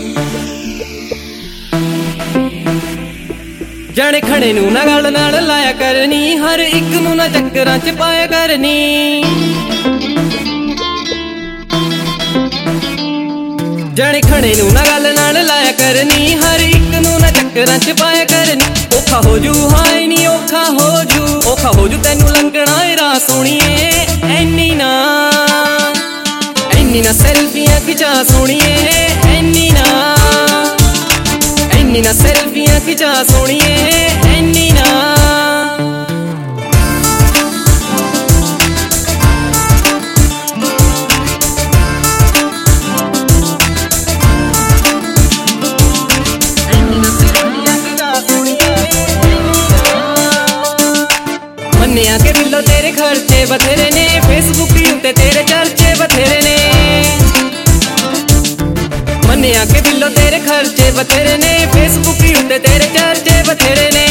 जाने खड़े नू ना गल नाल लाया करनी, हर एक नू ना चक्करां च पाया करनी। जाने खड़े नू ना गल नाल लाया करनी, हर एक नू ना चक्करां च पाया करनी। औखा हो जू हाय नी औखा हो जू, औखा हो जू तैनू लंघना ए राह सोहणीए। ऐनी ना सेल्फियां खिचा सोहणीए, ऐनी ना सेल्फियां खिचा सोहणीए, ऐनी ना। मन्निया के बिल्लो तेरे खर्चे बथेरे ने, फेसबुक उत्ते तेरे चर्चे बथेरे ने। मन्निया के बिल्लो तेरे खर्चे बथेरे ने, फेसबुक उत्ते तेरे चर्चे बथेरे ने।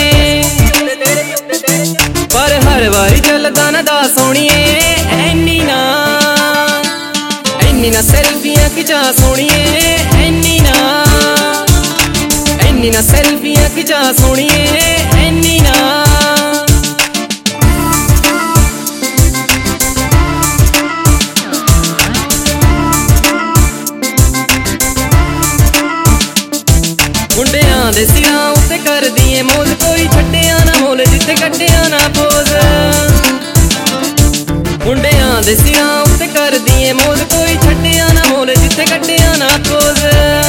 पर हर वारी चलदा ना दा सोहणीए, ऐनी ना सेल्फियां खिचा सोहणीए, ऐनी ना सेल्फियां खिचा सोहणीए, ऐनी ना। मुंडियां दे सिरां उत्ते कर दिए मौज, कोई छड्डिया ना मोल जिथे कड्डिया ना पोज। मुंडियां दे सिरां उत्ते कर दिए मौज, कोई छड्डिया ना मोल जिथे कड्डिया ना पोज।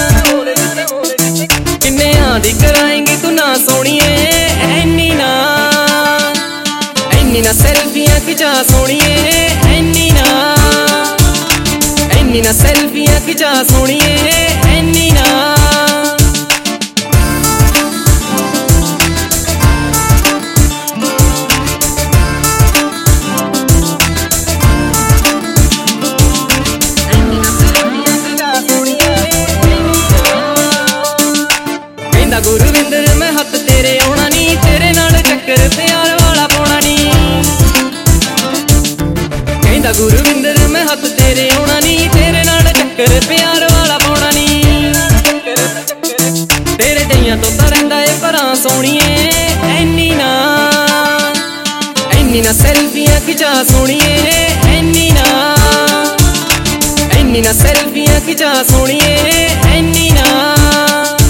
किन्नियां दी कराएंगी तू ना सोहणीए, ऐनी ना सेल्फियां खिचा सोहणीए, ऐनी ना सेल्फियां खिचा सोहणीए, ऐनी ना। गुरविंदर मैं हथ तेरे आउणा नी, तेरे नाल चक्कर प्यार वाला पाउणा नी। कहंदा गुरविंदर मैं हथ तेरे आउणा नी, तेरे नाल चक्कर प्यार वाला पाउणा नी। तेरे जइयां तो तां रहिंदा ए भरा सोहणीए, ऐनी ना सेल्फियां खिचा सोहणीए, ऐनी ना सेल्फियां खिचा सोहणीए, ऐनी ना।